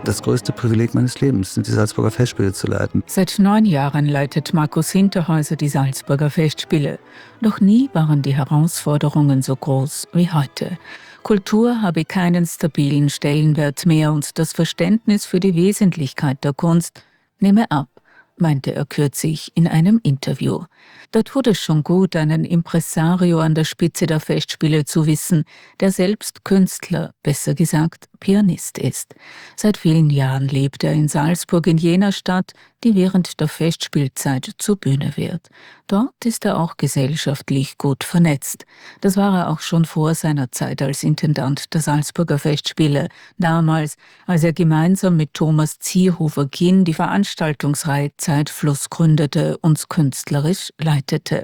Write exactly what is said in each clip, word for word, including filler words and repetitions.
das größte Privileg meines Lebens, sind die Salzburger Festspiele zu leiten. Seit neun Jahren leitet Markus Hinterhäuser die Salzburger Festspiele. Noch nie waren die Herausforderungen so groß wie heute. Kultur habe keinen stabilen Stellenwert mehr und das Verständnis für die Wesentlichkeit der Kunst nehme ab, meinte er kürzlich in einem Interview. Da tut es schon gut, einen Impresario an der Spitze der Festspiele zu wissen, der selbst Künstler, besser gesagt Pianist ist. Seit vielen Jahren lebt er in Salzburg, in jener Stadt, die während der Festspielzeit zur Bühne wird. Dort ist er auch gesellschaftlich gut vernetzt. Das war er auch schon vor seiner Zeit als Intendant der Salzburger Festspiele. Damals, als er gemeinsam mit Thomas Zierhofer-Kinn die Veranstaltungsreihe Zeitfluss gründete und künstlerisch leitete.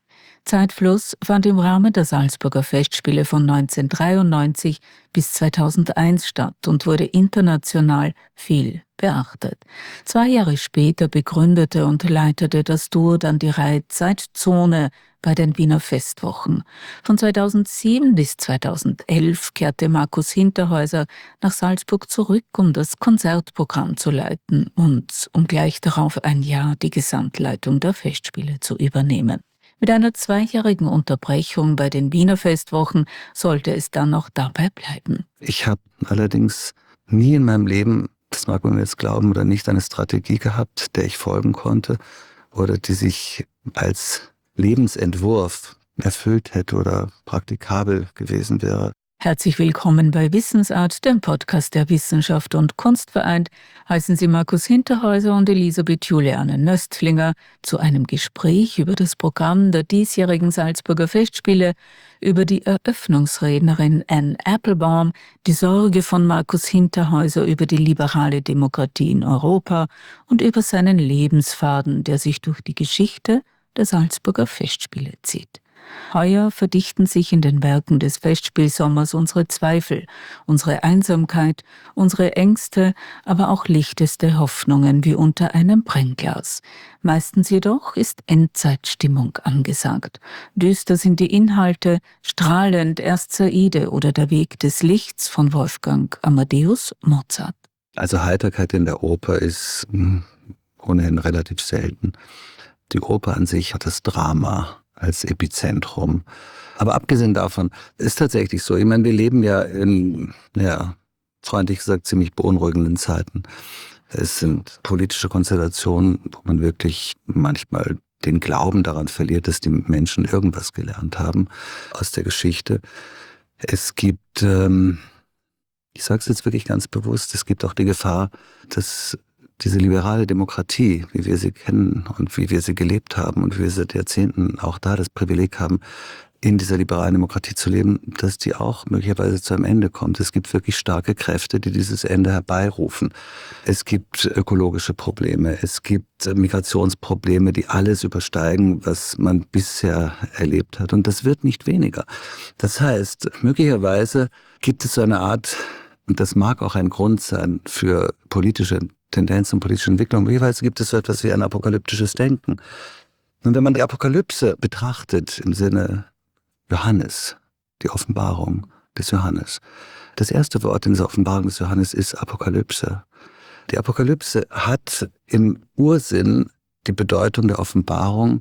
Zeitfluss fand im Rahmen der Salzburger Festspiele von neunzehnhundertdreiundneunzig bis zweitausendeins statt und wurde international viel beachtet. Zwei Jahre später begründete und leitete das Duo dann die Reihe Zeitzone bei den Wiener Festwochen. Von zweitausendsieben bis zweitausendelf kehrte Markus Hinterhäuser nach Salzburg zurück, um das Konzertprogramm zu leiten und um gleich darauf ein Jahr die Gesamtleitung der Festspiele zu übernehmen. Mit einer zweijährigen Unterbrechung bei den Wiener Festwochen sollte es dann noch dabei bleiben. Ich habe allerdings nie in meinem Leben, das mag man mir jetzt glauben oder nicht, eine Strategie gehabt, der ich folgen konnte oder die sich als Lebensentwurf erfüllt hätte oder praktikabel gewesen wäre. Herzlich willkommen bei Wissensart, dem Podcast der Wissenschaft und Kunst vereint. Heißen Sie Markus Hinterhäuser und Elisabeth Juliane Nöstlinger zu einem Gespräch über das Programm der diesjährigen Salzburger Festspiele, über die Eröffnungsrednerin Anne Applebaum, die Sorge von Markus Hinterhäuser über die liberale Demokratie in Europa und über seinen Lebensfaden, der sich durch die Geschichte der Salzburger Festspiele zieht. Heuer verdichten sich in den Werken des Festspielsommers unsere Zweifel, unsere Einsamkeit, unsere Ängste, aber auch lichteste Hoffnungen wie unter einem Brennglas. Meistens jedoch ist Endzeitstimmung angesagt. Düster sind die Inhalte, strahlend erst Saide oder der Weg des Lichts von Wolfgang Amadeus Mozart. Also Heiterkeit in der Oper ist mh, ohnehin relativ selten. Die Oper an sich hat das Drama als Epizentrum. Aber abgesehen davon ist tatsächlich so, ich meine, wir leben ja in, ja, freundlich gesagt, ziemlich beunruhigenden Zeiten. Es sind politische Konstellationen, wo man wirklich manchmal den Glauben daran verliert, dass die Menschen irgendwas gelernt haben aus der Geschichte. Es gibt, ähm, ich sage es jetzt wirklich ganz bewusst, es gibt auch die Gefahr, dass diese liberale Demokratie, wie wir sie kennen und wie wir sie gelebt haben und wie wir seit Jahrzehnten auch da das Privileg haben, in dieser liberalen Demokratie zu leben, dass die auch möglicherweise zu einem Ende kommt. Es gibt wirklich starke Kräfte, die dieses Ende herbeirufen. Es gibt ökologische Probleme, es gibt Migrationsprobleme, die alles übersteigen, was man bisher erlebt hat. Und das wird nicht weniger. Das heißt, möglicherweise gibt es so eine Art, und das mag auch ein Grund sein für politische Tendenzen und politische Entwicklung. Jeweils gibt es so etwas wie ein apokalyptisches Denken. Und wenn man die Apokalypse betrachtet im Sinne Johannes, die Offenbarung des Johannes, das erste Wort in dieser Offenbarung des Johannes ist Apokalypse. Die Apokalypse hat im Ursinn die Bedeutung der Offenbarung,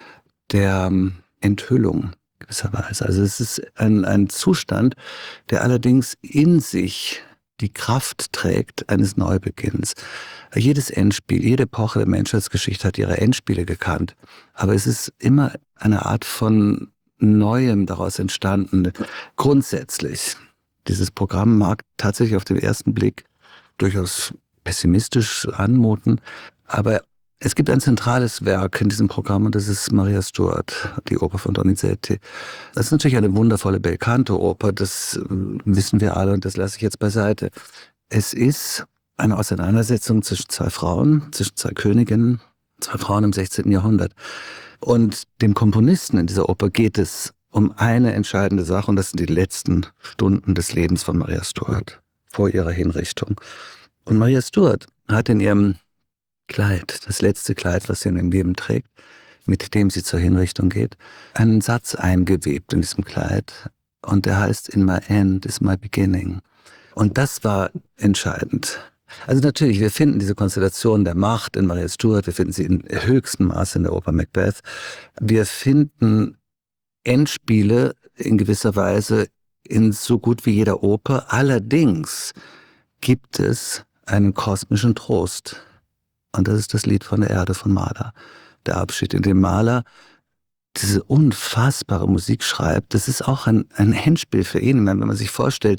der Enthüllung gewisserweise. Also es ist ein, ein Zustand, der allerdings in sich die Kraft trägt eines Neubeginns. Jedes Endspiel, jede Epoche der Menschheitsgeschichte hat ihre Endspiele gekannt. Aber es ist immer eine Art von Neuem daraus entstanden. Grundsätzlich, dieses Programm mag tatsächlich auf den ersten Blick durchaus pessimistisch anmuten, aber es gibt ein zentrales Werk in diesem Programm und das ist Maria Stuart, die Oper von Donizetti. Das ist natürlich eine wundervolle Belcanto-Oper, das wissen wir alle und das lasse ich jetzt beiseite. Es ist eine Auseinandersetzung zwischen zwei Frauen, zwischen zwei Königinnen, zwei Frauen im sechzehnten Jahrhundert. Und dem Komponisten in dieser Oper geht es um eine entscheidende Sache und das sind die letzten Stunden des Lebens von Maria Stuart vor ihrer Hinrichtung. Und Maria Stuart hat in ihrem Kleid, das letzte Kleid, was sie in ihrem Leben trägt, mit dem sie zur Hinrichtung geht, einen Satz eingewebt in diesem Kleid. Und der heißt, in my end is my beginning. Und das war entscheidend. Also natürlich, wir finden diese Konstellation der Macht in Maria Stuart, wir finden sie in höchstem Maße in der Oper Macbeth. Wir finden Endspiele in gewisser Weise in so gut wie jeder Oper. Allerdings gibt es einen kosmischen Trost. Und das ist das Lied von der Erde von Mahler. Der Abschied, in dem Mahler diese unfassbare Musik schreibt. Das ist auch ein, ein Endspiel für ihn. Wenn man sich vorstellt,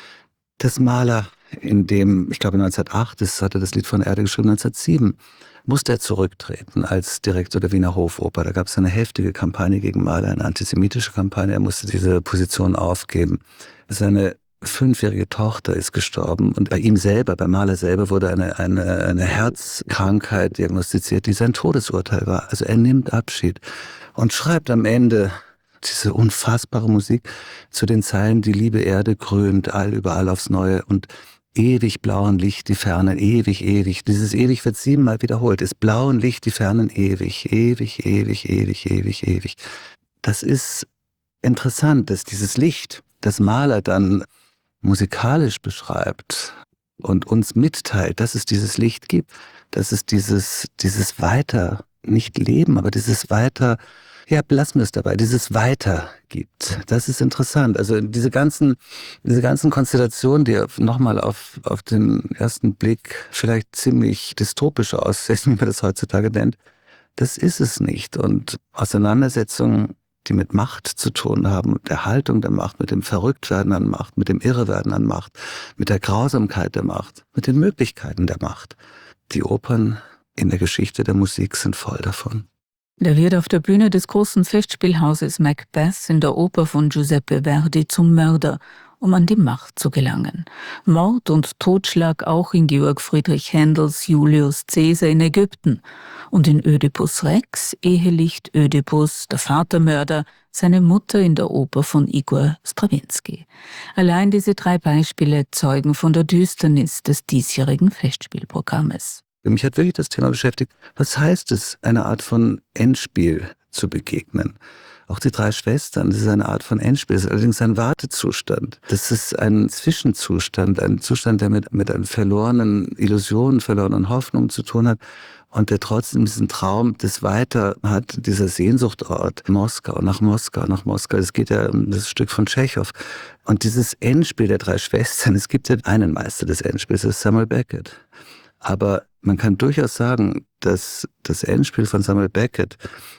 dass Mahler in dem, ich glaube neunzehnhundertacht, das hat er das Lied von der Erde geschrieben, neunzehnhundertsieben, musste er zurücktreten als Direktor der Wiener Hofoper. Da gab es eine heftige Kampagne gegen Mahler, eine antisemitische Kampagne. Er musste diese Position aufgeben. Seine fünfjährige Tochter ist gestorben und bei ihm selber, bei Mahler selber, wurde eine, eine, eine Herzkrankheit diagnostiziert, die sein Todesurteil war. Also er nimmt Abschied und schreibt am Ende diese unfassbare Musik zu den Zeilen: Die liebe Erde krönt all überall aufs Neue und ewig blauen Licht die Fernen, ewig, ewig. Dieses ewig wird siebenmal wiederholt. Ist blauen Licht die Fernen ewig, ewig, ewig, ewig, ewig, ewig. Das ist interessant, dass dieses Licht, das Mahler dann musikalisch beschreibt und uns mitteilt, dass es dieses Licht gibt, dass es dieses, dieses weiter, nicht Leben, aber dieses weiter, ja, lassen wir es dabei, dieses Weiter gibt. Das ist interessant. Also diese ganzen, diese ganzen Konstellationen, die nochmal auf, auf den ersten Blick vielleicht ziemlich dystopisch aussehen, wie man das heutzutage nennt, das ist es nicht. Und Auseinandersetzungen, die mit Macht zu tun haben, mit der Haltung der Macht, mit dem Verrücktwerden an Macht, mit dem Irrewerden an Macht, mit der Grausamkeit der Macht, mit den Möglichkeiten der Macht. Die Opern in der Geschichte der Musik sind voll davon. Der wird auf der Bühne des großen Festspielhauses Macbeth in der Oper von Giuseppe Verdi zum Mörder, um an die Macht zu gelangen. Mord und Totschlag auch in Georg Friedrich Händels Julius Caesar in Ägypten. Und in Ödipus Rex ehelicht Ödipus, der Vatermörder, seine Mutter in der Oper von Igor Strawinski. Allein diese drei Beispiele zeugen von der Düsternis des diesjährigen Festspielprogrammes. Mich hat wirklich das Thema beschäftigt, was heißt es, eine Art von Endspiel zu begegnen? Auch die drei Schwestern, das ist eine Art von Endspiel, das ist allerdings ein Wartezustand. Das ist ein Zwischenzustand, ein Zustand, der mit, mit einer verlorenen Illusion, verlorenen Hoffnung zu tun hat und der trotzdem diesen Traum des Weiter hat, dieser Sehnsuchtort, Moskau, nach Moskau, nach Moskau. Es geht ja um das Stück von Tschechow. Und dieses Endspiel der drei Schwestern, es gibt ja einen Meister des Endspiels, das ist Samuel Beckett. Aber man kann durchaus sagen, dass das Endspiel von Samuel Beckett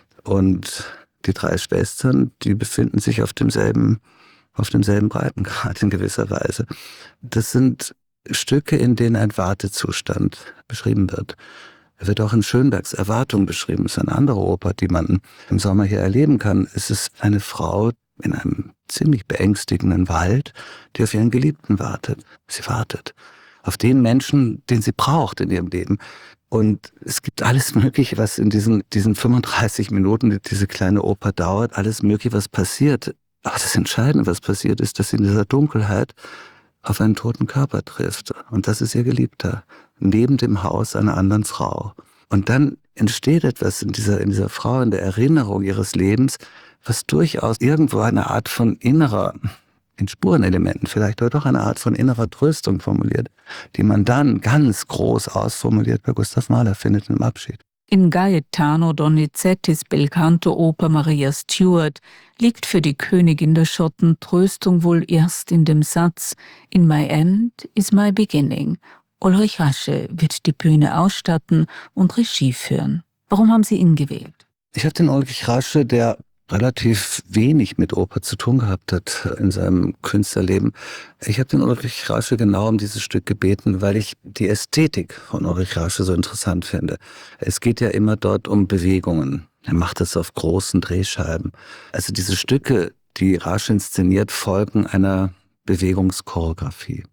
und die drei Schwestern, die befinden sich auf demselben, auf demselben Breitengrad in gewisser Weise. Das sind Stücke, in denen ein Wartezustand beschrieben wird. Er wird auch in Schönbergs Erwartung beschrieben. Es ist eine andere Oper, die man im Sommer hier erleben kann. Es ist eine Frau in einem ziemlich beängstigenden Wald, die auf ihren Geliebten wartet. Sie wartet auf den Menschen, den sie braucht in ihrem Leben. Und es gibt alles Mögliche, was in diesen, diesen fünfunddreißig Minuten, die diese kleine Oper dauert, alles Mögliche, was passiert. Aber das Entscheidende, was passiert, ist, dass sie in dieser Dunkelheit auf einen toten Körper trifft. Und das ist ihr Geliebter, neben dem Haus einer anderen Frau. Und dann entsteht etwas in dieser, in dieser Frau, in der Erinnerung ihres Lebens, was durchaus irgendwo eine Art von innerer, in Spurenelementen vielleicht oder doch eine Art von innerer Tröstung formuliert, die man dann ganz groß ausformuliert bei Gustav Mahler findet im Abschied. In Gaetano Donizettis Belcanto-Oper Maria Stuart liegt für die Königin der Schotten Tröstung wohl erst in dem Satz "In my end is my beginning". Ulrich Rasche wird die Bühne ausstatten und Regie führen. Warum haben Sie ihn gewählt? Ich habe den Ulrich Rasche, der relativ wenig mit Oper zu tun gehabt hat in seinem Künstlerleben. Ich habe den Ulrich Rasche genau um dieses Stück gebeten, weil ich die Ästhetik von Ulrich Rasche so interessant finde. Es geht ja immer dort um Bewegungen. Er macht das auf großen Drehscheiben. Also diese Stücke, die Rasche inszeniert, folgen einer Bewegungschoreografie.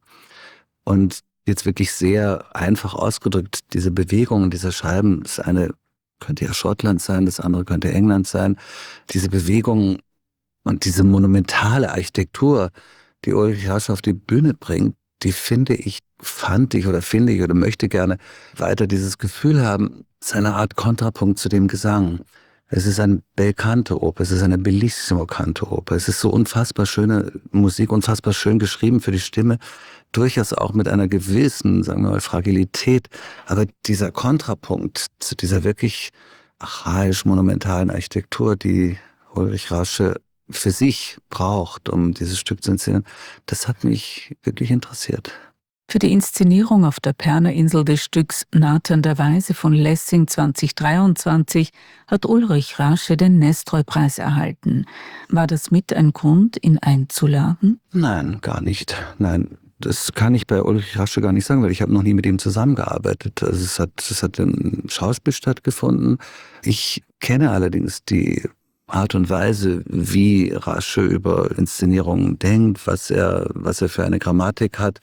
Und jetzt wirklich sehr einfach ausgedrückt, diese Bewegungen dieser Scheiben, das eine könnte ja Schottland sein, das andere könnte England sein. Diese Bewegungen und diese monumentale Architektur, die Ulrich Rasche auf die Bühne bringt, die finde ich, fand ich oder finde ich oder möchte gerne weiter dieses Gefühl haben, es ist eine Art Kontrapunkt zu dem Gesang. Es ist eine bel canto Oper, es ist eine bellissimo canto Oper. Es ist so unfassbar schöne Musik, unfassbar schön geschrieben für die Stimme, durchaus auch mit einer gewissen, sagen wir mal, Fragilität. Aber dieser Kontrapunkt zu dieser wirklich archaisch-monumentalen Architektur, die Ulrich Rasche für sich braucht, um dieses Stück zu inszenieren, das hat mich wirklich interessiert. Für die Inszenierung auf der Perner-Insel des Stücks Nathan der Weise von Lessing zwanzig dreiundzwanzig hat Ulrich Rasche den Nestroy-Preis erhalten. War das mit ein Grund, ihn einzuladen? Nein, gar nicht. Nein, das kann ich bei Ulrich Rasche gar nicht sagen, weil ich habe noch nie mit ihm zusammengearbeitet. Also es hat, es hat im Schauspiel stattgefunden. Ich kenne allerdings die Art und Weise, wie Rasche über Inszenierungen denkt, was er, was er für eine Grammatik hat.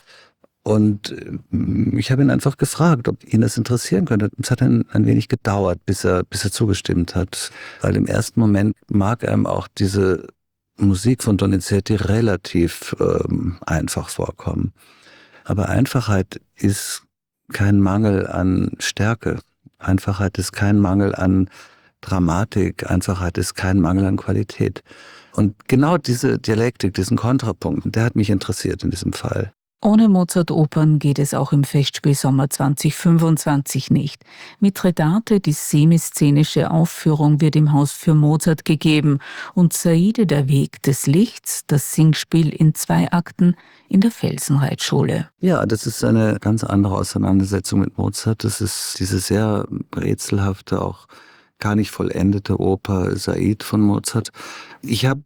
Und ich habe ihn einfach gefragt, ob ihn das interessieren könnte. Es hat ein, ein wenig gedauert, bis er, bis er zugestimmt hat. Weil im ersten Moment mag einem auch diese Musik von Donizetti relativ ähm, einfach vorkommen. Aber Einfachheit ist kein Mangel an Stärke. Einfachheit ist kein Mangel an Dramatik. Einfachheit ist kein Mangel an Qualität. Und genau diese Dialektik, diesen Kontrapunkt, der hat mich interessiert in diesem Fall. Ohne Mozart-Opern geht es auch im Festspielsommer zwanzig fünfundzwanzig nicht. Mithridate, die semiszenische Aufführung, wird im Haus für Mozart gegeben und Zaide, der Weg des Lichts, das Singspiel in zwei Akten in der Felsenreitschule. Ja, das ist eine ganz andere Auseinandersetzung mit Mozart. Das ist diese sehr rätselhafte, auch gar nicht vollendete Oper Said von Mozart. Ich habe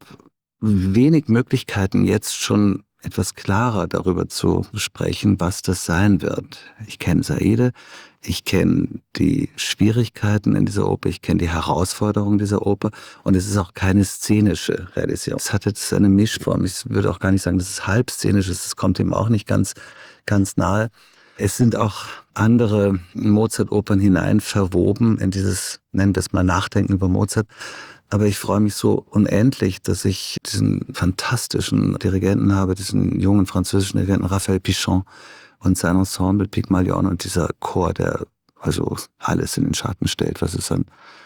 wenig Möglichkeiten jetzt schon etwas klarer darüber zu sprechen, was das sein wird. Ich kenne Saide, ich kenne die Schwierigkeiten in dieser Oper, ich kenne die Herausforderungen dieser Oper und es ist auch keine szenische Realisierung. Es hat jetzt eine Mischform. Ich würde auch gar nicht sagen, dass es halb szenisch ist, es kommt ihm auch nicht ganz, ganz nahe. Es sind auch andere Mozart-Opern hinein verwoben in dieses, nennen wir es mal Nachdenken über Mozart. Aber ich freue mich so unendlich, dass ich diesen fantastischen Dirigenten habe, diesen jungen französischen Dirigenten Raphael Pichon und sein Ensemble Pygmalion und dieser Chor, der also alles in den Schatten stellt, was es an,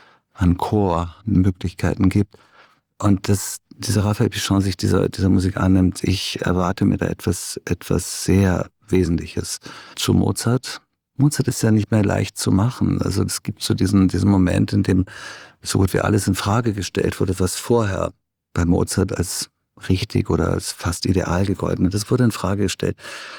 an Chormöglichkeiten gibt. Und dass dieser Raphael Pichon sich dieser, dieser Musik annimmt, ich erwarte mir da etwas, etwas sehr Wesentliches zu Mozart. Mozart ist ja nicht mehr leicht zu machen. Also es gibt so diesen, diesen Moment, in dem so gut wie alles in Frage gestellt wurde, was vorher bei Mozart als richtig oder als fast ideal gegolten hat. Das wurde in Frage gestellt.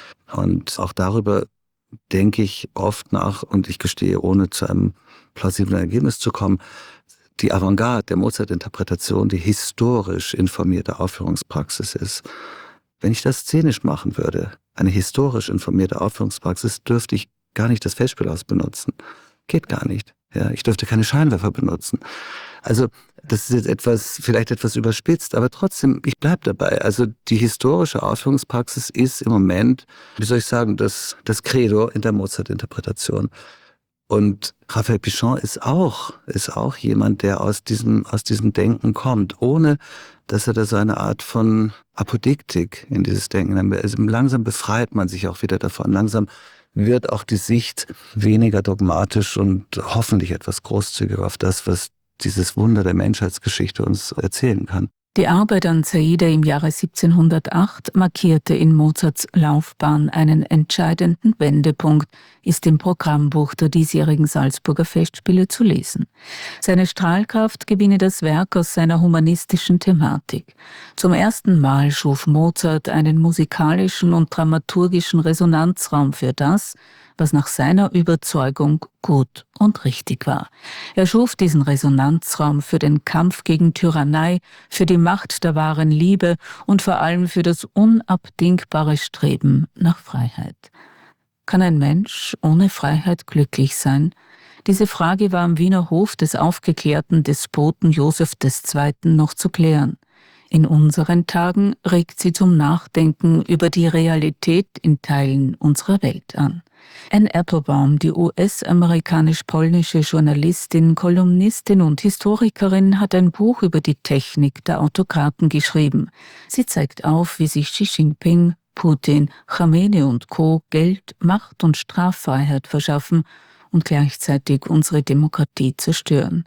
Und auch darüber denke ich oft nach, und ich gestehe, ohne zu einem plausiblen Ergebnis zu kommen, die Avantgarde der Mozart-Interpretation, die historisch informierte Aufführungspraxis ist. Wenn ich das szenisch machen würde, eine historisch informierte Aufführungspraxis, dürfte ich gar nicht das Festspielhaus benutzen. Geht gar nicht. Ja, ich dürfte keine Scheinwerfer benutzen. Also das ist jetzt etwas, vielleicht etwas überspitzt, aber trotzdem, ich bleibe dabei. Also die historische Aufführungspraxis ist im Moment, wie soll ich sagen, das, das Credo in der Mozart-Interpretation. Und Raphael Pichon ist auch, ist auch jemand, der aus diesem, aus diesem Denken kommt, ohne dass er da so eine Art von Apodiktik in dieses Denken hat. Also langsam befreit man sich auch wieder davon. Langsam wird auch die Sicht weniger dogmatisch und hoffentlich etwas großzügiger auf das, was dieses Wunder der Menschheitsgeschichte uns erzählen kann. Die Arbeit an Zaide im Jahre siebzehnhundertacht markierte in Mozarts Laufbahn einen entscheidenden Wendepunkt, ist im Programmbuch der diesjährigen Salzburger Festspiele zu lesen. Seine Strahlkraft gewinne das Werk aus seiner humanistischen Thematik. Zum ersten Mal schuf Mozart einen musikalischen und dramaturgischen Resonanzraum für das, was nach seiner Überzeugung gut und richtig war. Er schuf diesen Resonanzraum für den Kampf gegen Tyrannei, für die Macht der wahren Liebe und vor allem für das unabdingbare Streben nach Freiheit. Kann ein Mensch ohne Freiheit glücklich sein? Diese Frage war am Wiener Hof des aufgeklärten Despoten Joseph der Zweite noch zu klären. In unseren Tagen regt sie zum Nachdenken über die Realität in Teilen unserer Welt an. Anne Applebaum, die U S-amerikanisch-polnische Journalistin, Kolumnistin und Historikerin, hat ein Buch über die Technik der Autokraten geschrieben. Sie zeigt auf, wie sich Xi Jinping, Putin, Khamenei und Co. Geld, Macht und Straffreiheit verschaffen und gleichzeitig unsere Demokratie zerstören.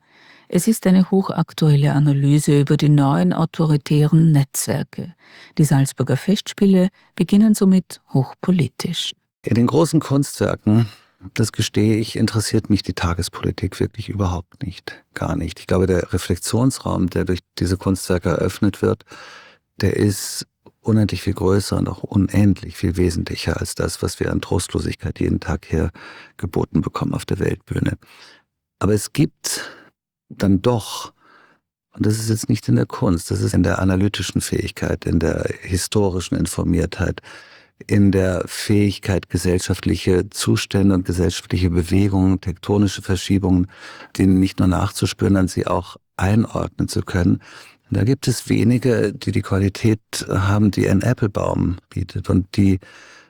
Es ist eine hochaktuelle Analyse über die neuen autoritären Netzwerke. Die Salzburger Festspiele beginnen somit hochpolitisch. In den großen Kunstwerken, das gestehe ich, interessiert mich die Tagespolitik wirklich überhaupt nicht. Gar nicht. Ich glaube, der Reflexionsraum, der durch diese Kunstwerke eröffnet wird, der ist unendlich viel größer und auch unendlich viel wesentlicher als das, was wir an Trostlosigkeit jeden Tag hier geboten bekommen auf der Weltbühne. Aber es gibt dann doch, und das ist jetzt nicht in der Kunst, das ist in der analytischen Fähigkeit, in der historischen Informiertheit, in der Fähigkeit, gesellschaftliche Zustände und gesellschaftliche Bewegungen, tektonische Verschiebungen, denen nicht nur nachzuspüren, sondern sie auch einordnen zu können. Da gibt es wenige, die die Qualität haben, die ein Applebaum bietet und die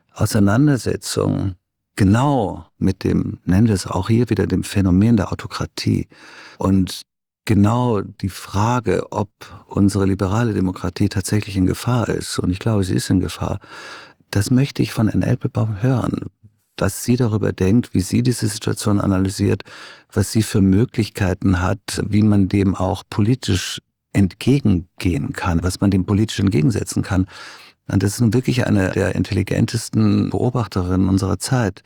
Auseinandersetzung genau mit dem, nennen wir es auch hier wieder, dem Phänomen der Autokratie und genau die Frage, ob unsere liberale Demokratie tatsächlich in Gefahr ist, und ich glaube, sie ist in Gefahr, das möchte ich von Anne Applebaum hören, was sie darüber denkt, wie sie diese Situation analysiert, was sie für Möglichkeiten hat, wie man dem auch politisch entgegengehen kann, was man dem politisch entgegensetzen kann. Und das ist nun wirklich eine der intelligentesten Beobachterinnen unserer Zeit.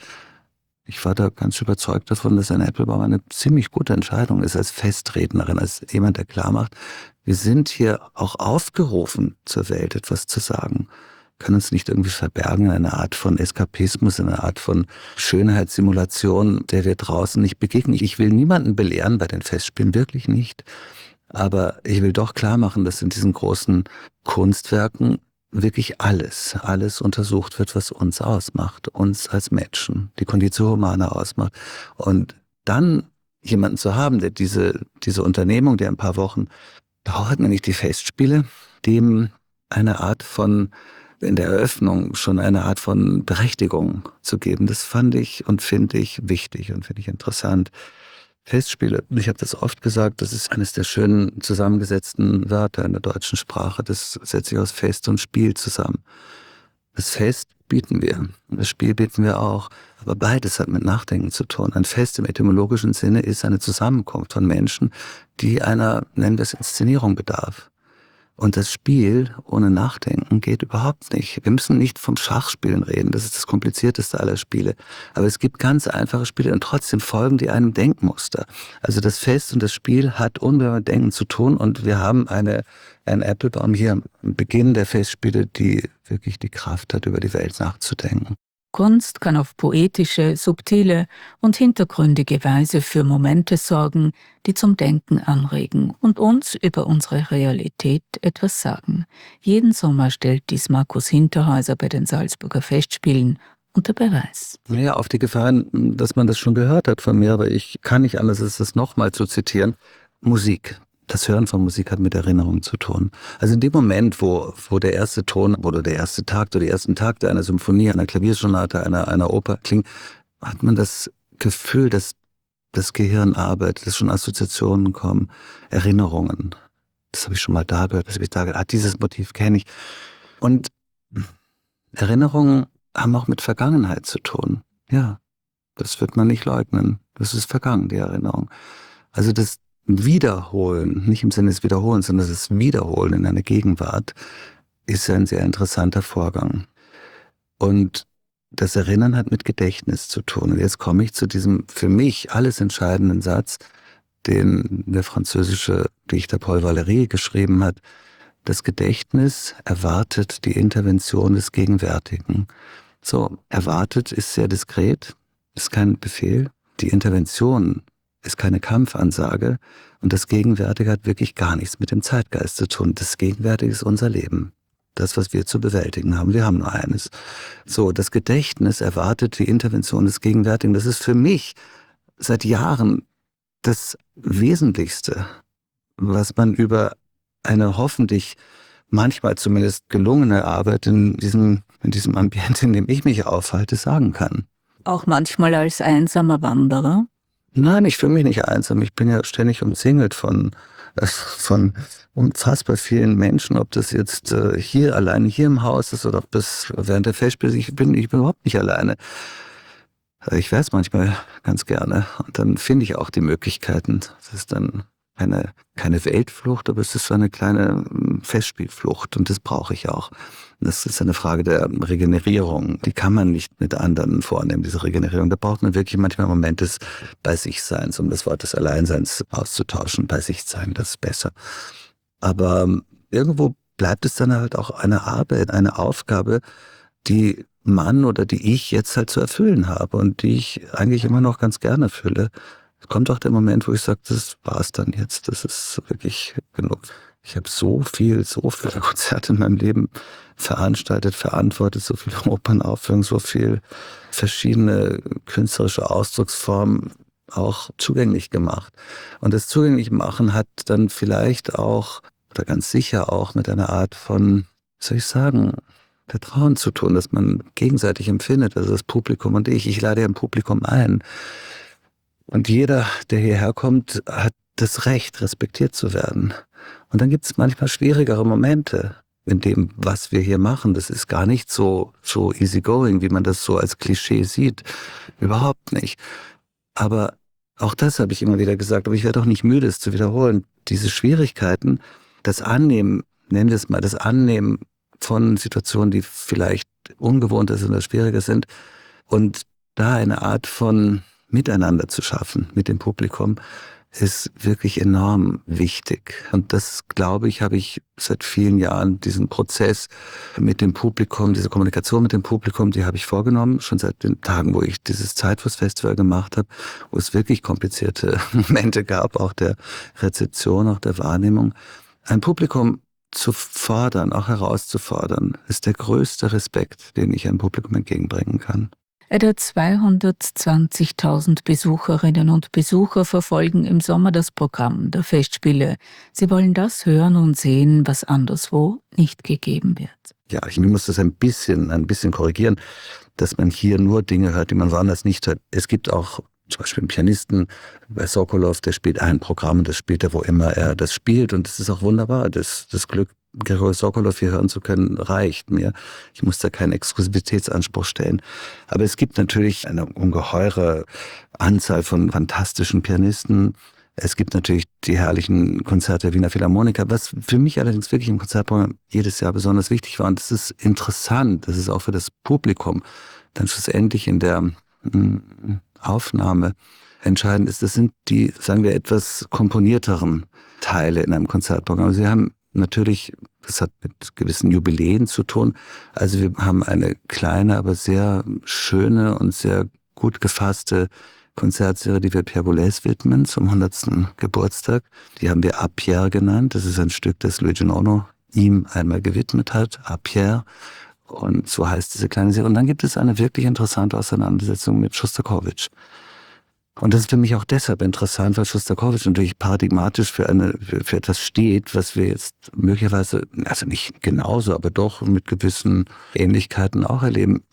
Ich war da ganz überzeugt davon, dass Anne Applebaum eine ziemlich gute Entscheidung ist als Festrednerin, als jemand, der klar macht, wir sind hier auch aufgerufen, zur Welt etwas zu sagen. Wir können uns nicht irgendwie verbergen in einer Art von Eskapismus, in einer Art von Schönheitssimulation, der wir draußen nicht begegnen. Ich will niemanden belehren bei den Festspielen, wirklich nicht. Aber ich will doch klar machen, dass in diesen großen Kunstwerken wirklich alles, alles untersucht wird, was uns ausmacht, uns als Menschen, die Conditio Humana ausmacht. Und dann jemanden zu haben, der diese, diese Unternehmung, der ein paar Wochen dauert, nämlich die Festspiele, dem eine Art von, in der Eröffnung schon eine Art von Berechtigung zu geben, das fand ich und finde ich wichtig und finde ich interessant. Festspiele, ich habe das oft gesagt, das ist eines der schönen zusammengesetzten Wörter in der deutschen Sprache. Das setzt sich aus Fest und Spiel zusammen. Das Fest bieten wir, das Spiel bieten wir auch, aber beides hat mit Nachdenken zu tun. Ein Fest im etymologischen Sinne ist eine Zusammenkunft von Menschen, die einer, nennen wir es, Inszenierung bedarf. Und das Spiel ohne Nachdenken geht überhaupt nicht. Wir müssen nicht vom Schachspielen reden, das ist das komplizierteste aller Spiele. Aber es gibt ganz einfache Spiele und trotzdem folgen die einem Denkmuster. Also das Fest und das Spiel hat unmittelbar mit Denken zu tun und wir haben eine, Anne Applebaum hier am Beginn der Festspiele, die wirklich die Kraft hat, über die Welt nachzudenken. Kunst kann auf poetische, subtile und hintergründige Weise für Momente sorgen, die zum Denken anregen und uns über unsere Realität etwas sagen. Jeden Sommer stellt dies Markus Hinterhäuser bei den Salzburger Festspielen unter Beweis. Ja, auf die Gefahren, dass man das schon gehört hat von mir, aber ich kann nicht anders, als das nochmal zu zitieren. Musik. Das Hören von Musik hat mit Erinnerung zu tun. Also in dem Moment, wo, wo der erste Ton oder der erste Takt oder die ersten Takte einer Symphonie, einer Klaviersonate, einer, einer Oper klingen, hat man das Gefühl, dass das Gehirn arbeitet, dass schon Assoziationen kommen, Erinnerungen. Das habe ich schon mal da gehört, das habe ich da gehört. Ah, dieses Motiv kenne ich. Und Erinnerungen haben auch mit Vergangenheit zu tun. Ja, das wird man nicht leugnen. Das ist vergangen, die Erinnerung. Also das Wiederholen, nicht im Sinne des Wiederholens, sondern das Wiederholen in einer Gegenwart ist ein sehr interessanter Vorgang. Und das Erinnern hat mit Gedächtnis zu tun. Und jetzt komme ich zu diesem für mich alles entscheidenden Satz, den der französische Dichter Paul Valéry geschrieben hat. Das Gedächtnis erwartet die Intervention des Gegenwärtigen. So, erwartet ist sehr diskret, ist kein Befehl. Die Intervention ist keine Kampfansage und das Gegenwärtige hat wirklich gar nichts mit dem Zeitgeist zu tun. Das Gegenwärtige ist unser Leben. Das, was wir zu bewältigen haben. Wir haben nur eines. So, das Gedächtnis erwartet die Intervention des Gegenwärtigen. Das ist für mich seit Jahren das Wesentlichste, was man über eine hoffentlich manchmal zumindest gelungene Arbeit in diesem, in diesem Ambiente, in dem ich mich aufhalte, sagen kann. Auch manchmal als einsamer Wanderer? Nein, ich fühle mich nicht einsam. Ich bin ja ständig umzingelt von, von unfassbar vielen Menschen, ob das jetzt hier alleine hier im Haus ist oder ob das während der Festspiele, ich bin, ich bin überhaupt nicht alleine. Ich wäre es manchmal ganz gerne. Und dann finde ich auch die Möglichkeiten. Das ist dann keine, keine Weltflucht, aber es ist so eine kleine Festspielflucht und das brauche ich auch. Das ist eine Frage der Regenerierung. Die kann man nicht mit anderen vornehmen, diese Regenerierung. Da braucht man wirklich manchmal einen Moment des bei sich Seins, um das Wort des Alleinseins auszutauschen. Bei sich sein, das ist besser. Aber irgendwo bleibt es dann halt auch eine Arbeit, eine Aufgabe, die man oder die ich jetzt halt zu erfüllen habe und die ich eigentlich immer noch ganz gerne erfülle. Es kommt auch der Moment, wo ich sage, das war's dann jetzt, das ist wirklich genug. Ich habe so viel, so viele Konzerte in meinem Leben veranstaltet, verantwortet, so viele Opernaufführungen, so viel verschiedene künstlerische Ausdrucksformen auch zugänglich gemacht. Und das zugänglich machen hat dann vielleicht auch, oder ganz sicher auch mit einer Art von, wie soll ich sagen, Vertrauen zu tun, dass man gegenseitig empfindet, also das Publikum und ich. Ich lade ja ein Publikum ein. Und jeder, der hierher kommt, hat das Recht, respektiert zu werden. Und dann gibt es manchmal schwierigere Momente in dem, was wir hier machen. Das ist gar nicht so, so easygoing, wie man das so als Klischee sieht. Überhaupt nicht. Aber auch das habe ich immer wieder gesagt, aber ich werde auch nicht müde, es zu wiederholen. Diese Schwierigkeiten, das Annehmen, nennen wir es mal, das Annehmen von Situationen, die vielleicht ungewohnter sind oder schwieriger sind und da eine Art von Miteinander zu schaffen mit dem Publikum, ist wirklich enorm wichtig. Und das, glaube ich, habe ich seit vielen Jahren, diesen Prozess mit dem Publikum, diese Kommunikation mit dem Publikum, die habe ich vorgenommen, schon seit den Tagen, wo ich dieses Zeitfluss-Festival gemacht habe, wo es wirklich komplizierte Momente gab, auch der Rezeption, auch der Wahrnehmung. Ein Publikum zu fordern, auch herauszufordern, ist der größte Respekt, den ich einem Publikum entgegenbringen kann. Etwa zweihundertzwanzigtausend Besucherinnen und Besucher verfolgen im Sommer das Programm der Festspiele. Sie wollen das hören und sehen, was anderswo nicht gegeben wird. Ja, ich muss das ein bisschen, ein bisschen korrigieren, dass man hier nur Dinge hört, die man woanders nicht hört. Es gibt auch zum Beispiel einen Pianisten bei Sokolov, der spielt ein Programm und das spielt er, wo immer er das spielt. Und das ist auch wunderbar. Das, das Glück, Grigorij Sokolov hier hören zu können, reicht mir. Ich muss da keinen Exklusivitätsanspruch stellen. Aber es gibt natürlich eine ungeheure Anzahl von fantastischen Pianisten. Es gibt natürlich die herrlichen Konzerte der Wiener Philharmoniker, was für mich allerdings wirklich im Konzertprogramm jedes Jahr besonders wichtig war. Und das ist interessant, das ist auch für das Publikum dann schlussendlich in der mh, Aufnahme entscheidend ist. Das sind die, sagen wir, etwas komponierteren Teile in einem Konzertprogramm. Sie haben natürlich, das hat mit gewissen Jubiläen zu tun. Also wir haben eine kleine, aber sehr schöne und sehr gut gefasste Konzertserie, die wir Pierre Boulez widmen zum hundertsten Geburtstag. Die haben wir A Pierre genannt. Das ist ein Stück, das Luigi Nono ihm einmal gewidmet hat, A Pierre. Und so heißt diese kleine Serie. Und dann gibt es eine wirklich interessante Auseinandersetzung mit Schostakowitsch. Und das ist für mich auch deshalb interessant, weil Schostakowitsch natürlich paradigmatisch für, eine, für, für etwas steht, was wir jetzt möglicherweise, also nicht genauso, aber doch mit gewissen Ähnlichkeiten auch erleben.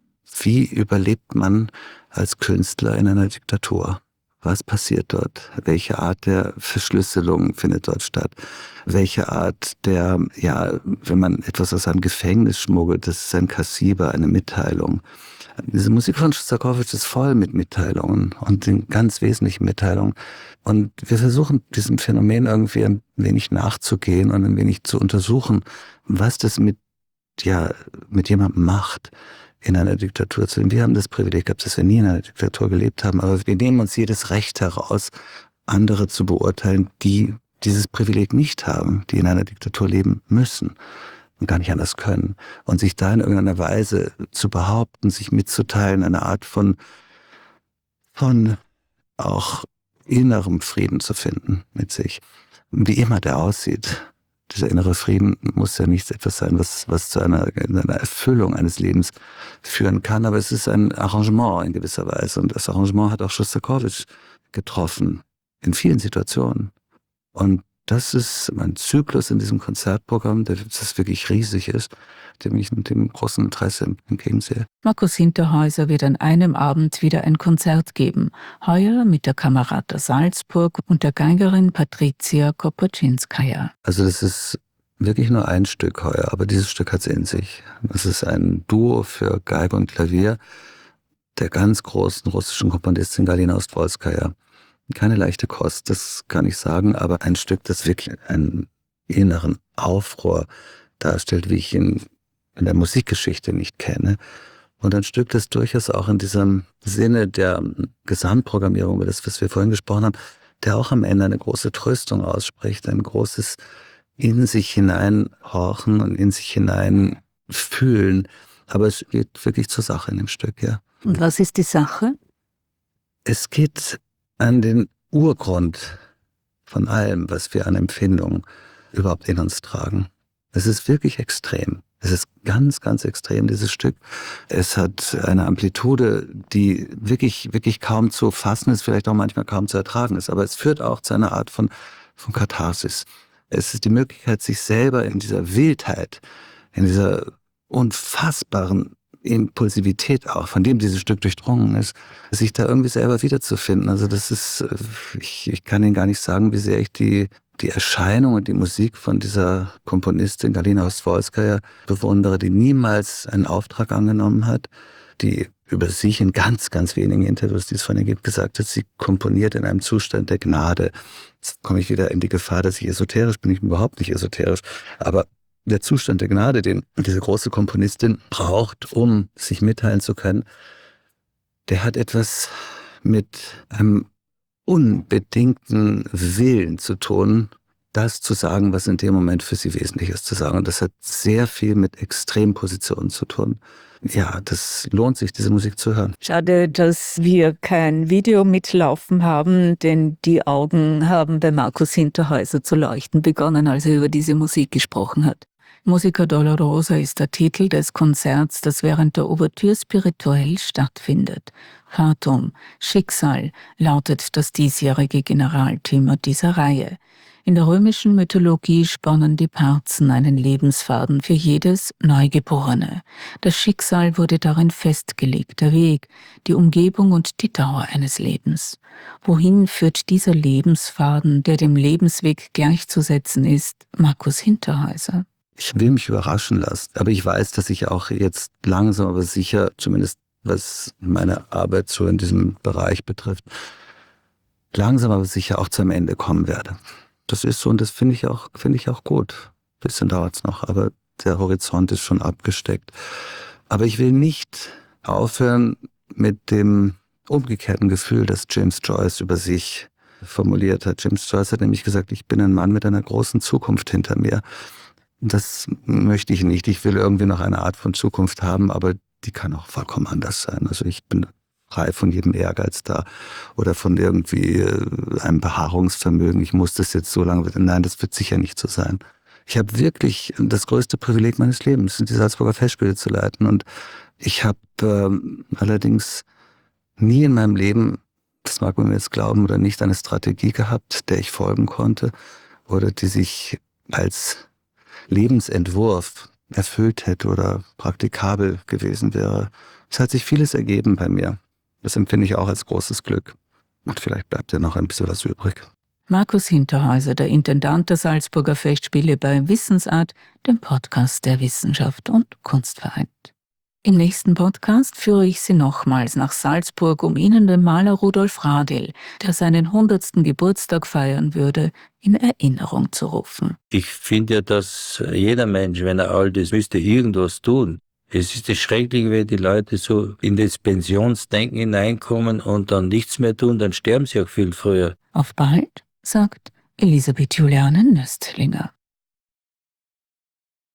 Wie überlebt man als Künstler in einer Diktatur? Was passiert dort? Welche Art der Verschlüsselung findet dort statt? Welche Art der, ja, wenn man etwas aus einem Gefängnis schmuggelt, das ist ein Kassiber, eine Mitteilung. Diese Musik von Schostakowitsch ist voll mit Mitteilungen und den ganz wesentlichen Mitteilungen. Und wir versuchen diesem Phänomen irgendwie ein wenig nachzugehen und ein wenig zu untersuchen, was das mit, ja, mit jemandem macht, in einer Diktatur zu leben. Wir haben das Privileg gehabt, dass wir nie in einer Diktatur gelebt haben, aber wir nehmen uns jedes Recht heraus, andere zu beurteilen, die dieses Privileg nicht haben, die in einer Diktatur leben müssen und gar nicht anders können. Und sich da in irgendeiner Weise zu behaupten, sich mitzuteilen, eine Art von, von auch innerem Frieden zu finden mit sich, wie immer der aussieht. Dieser innere Frieden muss ja nicht etwas sein, was, was zu einer, einer Erfüllung eines Lebens führen kann, aber es ist ein Arrangement in gewisser Weise. Und das Arrangement hat auch Schostakowitsch getroffen, in vielen Situationen. Und das ist ein Zyklus in diesem Konzertprogramm, das wirklich riesig ist, dem ich mit dem großen Interesse entgegensehe. Markus Hinterhäuser wird an einem Abend wieder ein Konzert geben. Heuer mit der Kamerata Salzburg und der Geigerin Patricia Kopoczynskaja. Also das ist wirklich nur ein Stück heuer, aber dieses Stück hat es in sich. Das ist ein Duo für Geige und Klavier der ganz großen russischen Komponistin Galina Ostrowskaja. Keine leichte Kost, das kann ich sagen, aber ein Stück, das wirklich einen inneren Aufruhr darstellt, wie ich ihn in der Musikgeschichte nicht kenne. Und ein Stück, das durchaus auch in diesem Sinne der Gesamtprogrammierung, über das, was wir vorhin gesprochen haben, der auch am Ende eine große Tröstung ausspricht, ein großes in sich hineinhorchen und in sich hinein fühlen. Aber es geht wirklich zur Sache in dem Stück, ja. Und was ist die Sache? Es geht an den Urgrund von allem, was wir an Empfindungen überhaupt in uns tragen. Es ist wirklich extrem. Es ist ganz, ganz extrem, dieses Stück. Es hat eine Amplitude, die wirklich, wirklich kaum zu fassen ist, vielleicht auch manchmal kaum zu ertragen ist. Aber es führt auch zu einer Art von, von Katharsis. Es ist die Möglichkeit, sich selber in dieser Wildheit, in dieser unfassbaren Impulsivität auch, von dem dieses Stück durchdrungen ist, sich da irgendwie selber wiederzufinden. Also das ist, ich, ich kann Ihnen gar nicht sagen, wie sehr ich die, die Erscheinung und die Musik von dieser Komponistin Galina Ostwolskaja bewundere, die niemals einen Auftrag angenommen hat, die über sich in ganz, ganz wenigen Interviews, die es von ihr gibt, gesagt hat, sie komponiert in einem Zustand der Gnade. Jetzt komme ich wieder in die Gefahr, dass ich esoterisch bin. Ich bin überhaupt nicht esoterisch, aber der Zustand der Gnade, den diese große Komponistin braucht, um sich mitteilen zu können, der hat etwas mit einem unbedingten Willen zu tun, das zu sagen, was in dem Moment für sie wesentlich ist zu sagen. Und das hat sehr viel mit Extrempositionen zu tun. Ja, das lohnt sich, diese Musik zu hören. Schade, dass wir kein Video mitlaufen haben, denn die Augen haben bei Markus Hinterhäuser zu leuchten begonnen, als er über diese Musik gesprochen hat. Musica Dolorosa ist der Titel des Konzerts, das während der Ouvertüre spirituell stattfindet. Fatum, Schicksal, lautet das diesjährige Generalthema dieser Reihe. In der römischen Mythologie spannen die Parzen einen Lebensfaden für jedes Neugeborene. Das Schicksal wurde darin festgelegt, der Weg, die Umgebung und die Dauer eines Lebens. Wohin führt dieser Lebensfaden, der dem Lebensweg gleichzusetzen ist? Markus Hinterhäuser. Ich will mich überraschen lassen, aber ich weiß, dass ich auch jetzt langsam, aber sicher, zumindest was meine Arbeit so in diesem Bereich betrifft, langsam, aber sicher auch zum Ende kommen werde. Das ist so und das finde ich auch, finde ich auch gut. Ein bisschen dauert es noch, aber der Horizont ist schon abgesteckt. Aber ich will nicht aufhören mit dem umgekehrten Gefühl, das James Joyce über sich formuliert hat. James Joyce hat nämlich gesagt, ich bin ein Mann mit einer großen Zukunft hinter mir. Das möchte ich nicht. Ich will irgendwie noch eine Art von Zukunft haben, aber die kann auch vollkommen anders sein. Also ich bin frei von jedem Ehrgeiz da oder von irgendwie einem Beharrungsvermögen. Ich muss das jetzt so lange... Nein, das wird sicher nicht so sein. Ich habe wirklich das größte Privileg meines Lebens, die Salzburger Festspiele zu leiten. Und ich habe ähm, allerdings nie in meinem Leben, das mag man mir jetzt glauben oder nicht, eine Strategie gehabt, der ich folgen konnte oder die sich als Lebensentwurf erfüllt hätte oder praktikabel gewesen wäre. Es hat sich vieles ergeben bei mir. Das empfinde ich auch als großes Glück. Und vielleicht bleibt ja noch ein bisschen was übrig. Markus Hinterhäuser, der Intendant der Salzburger Festspiele bei Wissensart, dem Podcast der Wissenschaft und Kunst vereint. Im nächsten Podcast führe ich Sie nochmals nach Salzburg, um Ihnen den Maler Rudolf Radl, der seinen hundertsten Geburtstag feiern würde, in Erinnerung zu rufen. Ich finde ja, dass jeder Mensch, wenn er alt ist, müsste irgendwas tun. Es ist das Schreckliche, wenn die Leute so in das Pensionsdenken hineinkommen und dann nichts mehr tun, dann sterben sie auch viel früher. Auf bald, sagt Elisabeth Juliane Nöstlinger.